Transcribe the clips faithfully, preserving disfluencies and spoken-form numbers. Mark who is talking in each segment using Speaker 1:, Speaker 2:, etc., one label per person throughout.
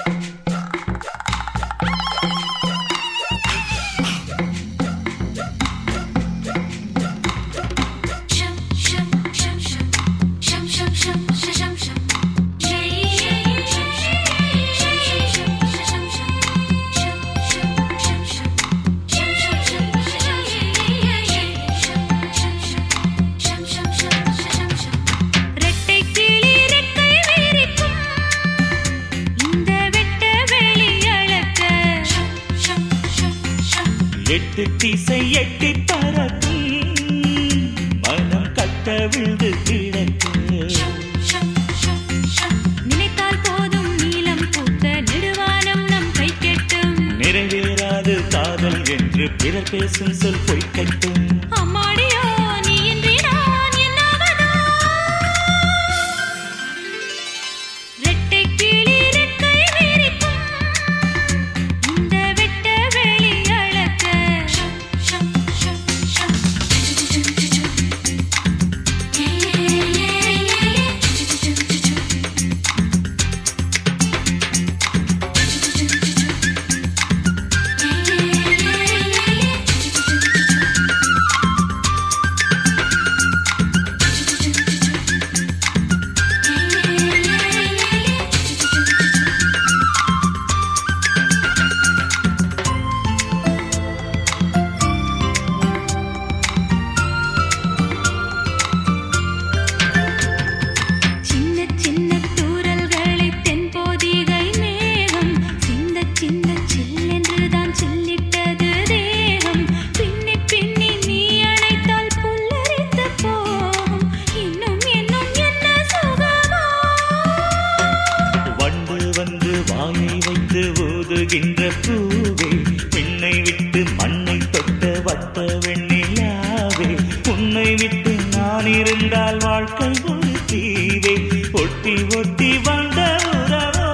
Speaker 1: எட்டு திசை எட்டி பறக்கும் மனம் கட்ட விழுந்து கிடக்கும்.
Speaker 2: நினைத்தால் போதும் நீலம் பூத்த நெடுவானம் நம் கை கெட்டும்.
Speaker 1: நிறைவேறாது காதல் என்று பிறர் பேசும் சொல் பொய்க்கட்டும்.
Speaker 2: அம்மாடியோ நீ இன்றி நான் என்னாவதோ. ரெட்டை கிளி ரெக்கை விரிக்கும் இந்த வெட்ட வெளி அளக்க.
Speaker 1: வாயை வைத்து ஊதுகின்ற பூவே, பெண்ணை விட்டு மண்ணை தொட்ட வட்ட வெண்ணிலாவே, உன்னை விட்டு நான் இருந்தால் வாழ்க்கை ஒரு தீவே, ஒட்டி ஒட்டி வந்த உறவோ.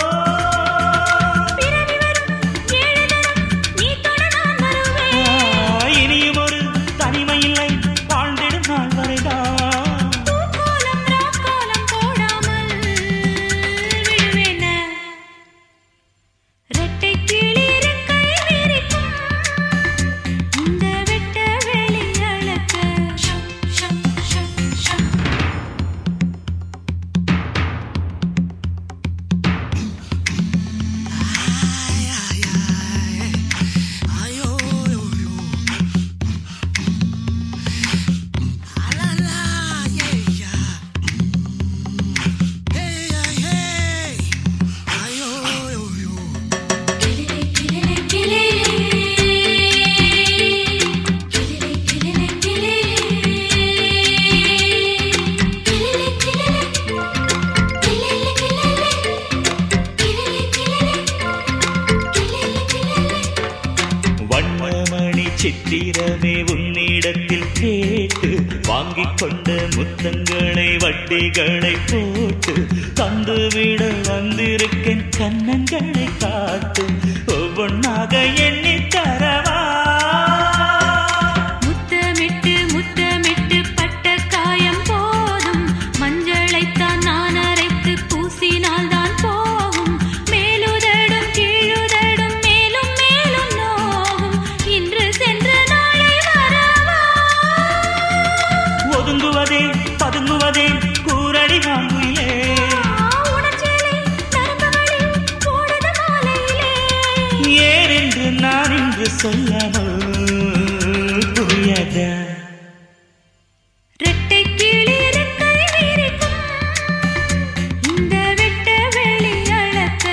Speaker 1: இனியும் ஒரு தனிமை இல்லை, வாழ்ந்திடும் நாள் வரைதான். சித்திரமே உன்னிடத்தில் கேட்டு வாங்கிக் கொண்ட முத்தங்களை வட்டிகளை போட்டு தந்துவிட வந்திருக்கேன், கண்ணங்களை காட்டு ஒவ்வொன்னாக எண்ணி தரவா.
Speaker 2: முத்தமிட்டு முத்தமிட்டு பட்ட காயம் போதும், மஞ்சளைத்தான் நான் அரைத்து பூசினால் தான் போகும். மேலுதடும் கீழுதடும் மேலும் மேலும் நோகும், இன்று சென்று நாளை வரவா.
Speaker 1: ஒதுங்குவதே பதுங்குவதே கூரடி வாங்குயிலே, ஏன் என்று நான் இன்று சொல்லாமல் புரியாத.
Speaker 2: ரெட்டை கிளி ரெக்கை விரிக்கும் இந்த வெட்ட வெளி அளக்க.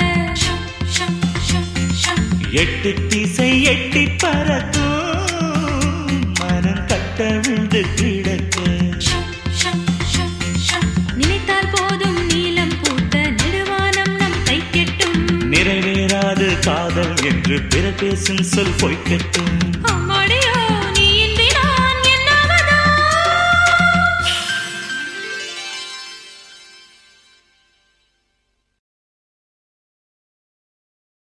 Speaker 1: எட்டு திசை எட்டி பறக்கும் மனம் கட்ட விழுந்து கிடக்க.
Speaker 2: நினைத்தால் போதும் நீலம் பூத்த நெடுவானம் நம் கை கெட்டும்.
Speaker 1: நிறைவேறாது காதல் என்று பிற பேசும் சொல் பொய்க்கட்டும்.